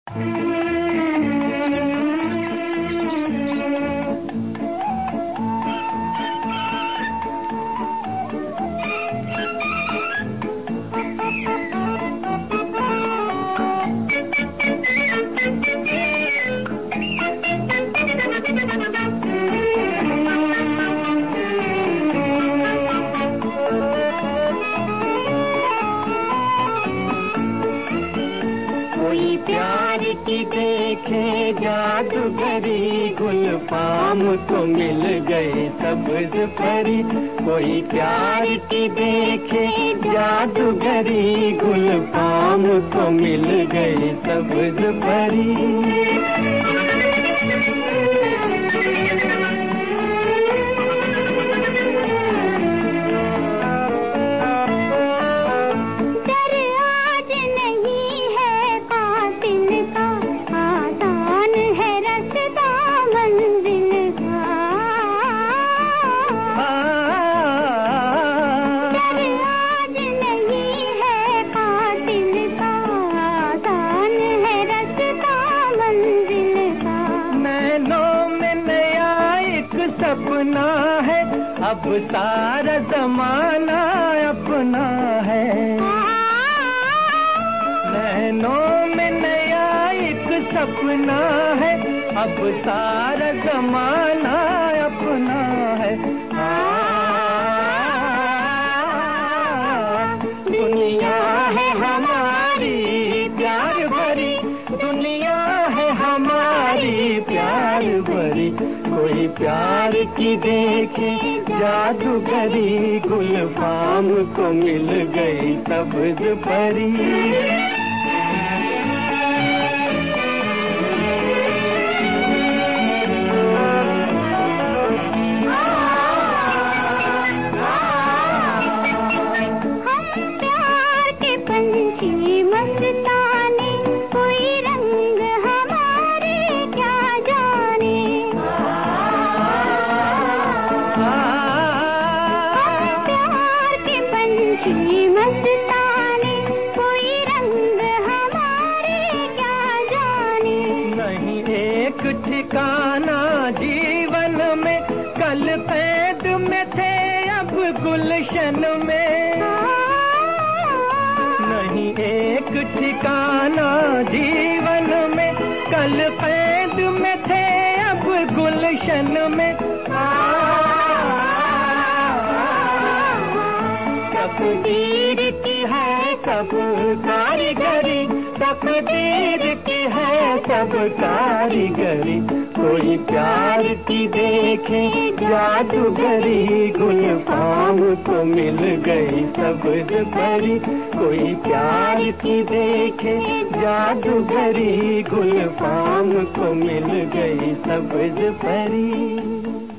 कोई प्यार की देखे जादूगरी, गुलफाम तो मिल गए सब्ज परी। कोई प्यार की देखे जादूगरी, गुलफाम तो मिल गए सब्ज परी। सपना है अब सारा जमाना अपना है, नैनों में नया एक सपना है, अब सारा जमाना अपना है। दुनिया है हमारी प्यार भरी, दुनिया है हमारी प्यार भरी। कोई प्यार की देखे जादूगरी, गुलफाम को मिल गई सब्ज परी। हम प्यार के पंछी मस्ताने, कोई रंग हमारे क्या जाने। मस्ताने कोई रंग हमारे क्या जाने। नहीं एक ठिकाना जीवन में, कल कैद में थे अब गुलशन में। नहीं एक ठिकाना जीवन में, कल कैद में थे अब गुलशन में। तकदीर की है सब कारीगरी, तकदीर की है सब कारीगरी। कोई प्यार की देखे जादूगरी, गुलफाम को मिल गई सब्ज परी। कोई प्यार की देखे जादूगरी, गुलफाम को मिल गई सब्ज परी।